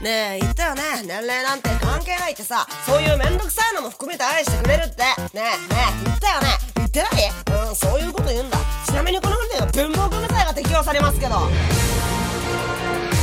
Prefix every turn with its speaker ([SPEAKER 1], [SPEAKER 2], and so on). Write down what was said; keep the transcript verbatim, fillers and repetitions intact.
[SPEAKER 1] ねえ言ったよね、年齢なんて関係ないってさ。そういうめんどくさいのも含めて愛してくれるって。ねえねえ言ったよね。言ってない？うん、そういうこと言うんだ。ちなみにこの船は文房具罪が適用されますけど。